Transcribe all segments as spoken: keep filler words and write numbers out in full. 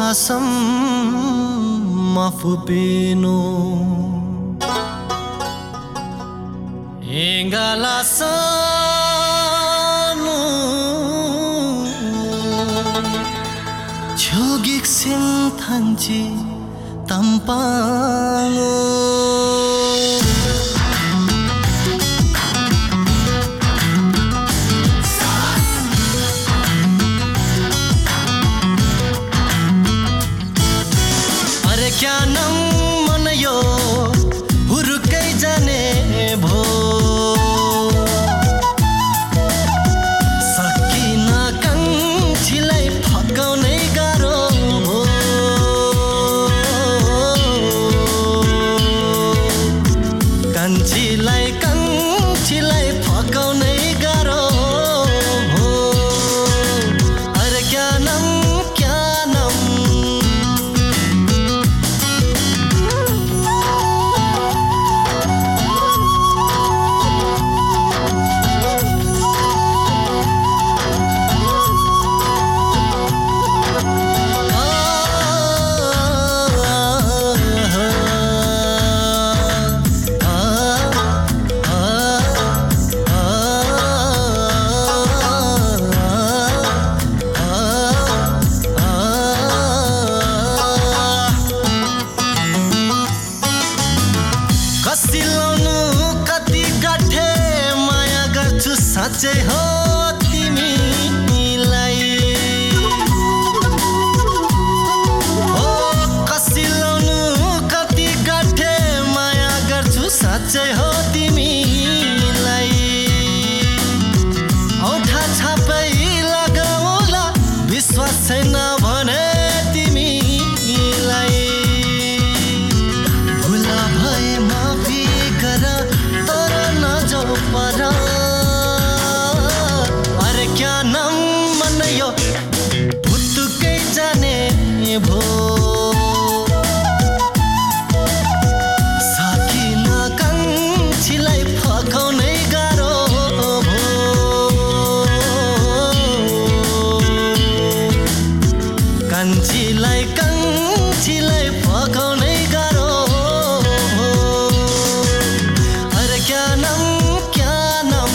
Asam mafupino Engalasanu Chogik sinthanchi tampano क्या नाम मन यो हुरुकै जाने भो सकिन कान्छीलाई फकाउनै गाह्रो भो कान्छीलाई कान्छीलाई फकाउनै गाह्रो भो अरे क्या नाम क्या नाम साँच्चै हो तिमीलाई ओ कसिलाउनु कति गाठे माया गर्छु साँच्चै हो तिमीलाई औठा छापै लगाउला विश्वास छैन भने तिमीलाई भुला भए माफी गर तर नजाऊ पर क्या नाम मन यो भुत्तुकै जाने भो सकिन कान्छीलाई फकाउनै गाह्रो भो कान्छीलाई कान्छीलाई फकाउनै गाह्रो भो अरे क्या नाम क्या नाम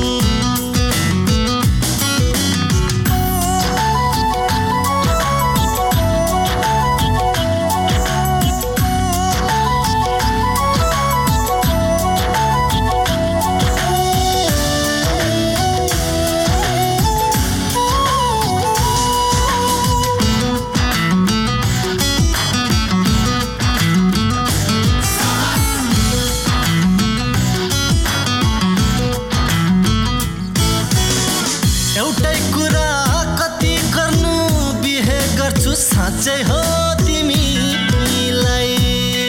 एउटै कुरा कति गर्नु बिहे गर्छु साँच्चै हो तिमीलाई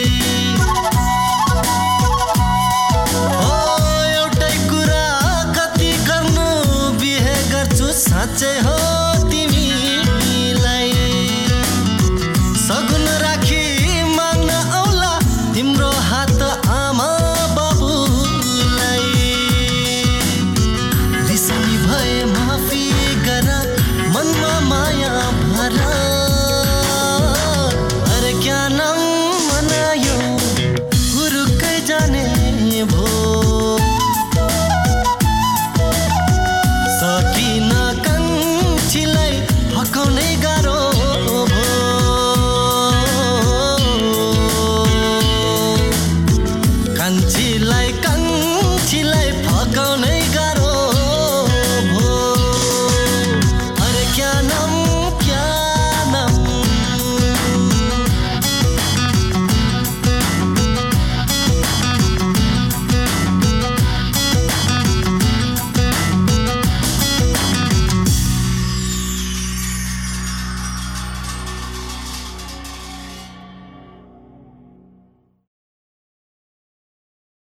ओ एउटै कुरा कति गर्नु बिहे गर्छु साँच्चै हो तिमीलाई सगुन राखी माग्न आउला तिम्रो हात आमा बाबुलाई रिसानी भए माफी गर मनमा माया भर अरे क्या नाम मनायो हुरुकै जाने भो सकिन कान्छीलाई फकाउनै गाह्रो भो कान्छीलाई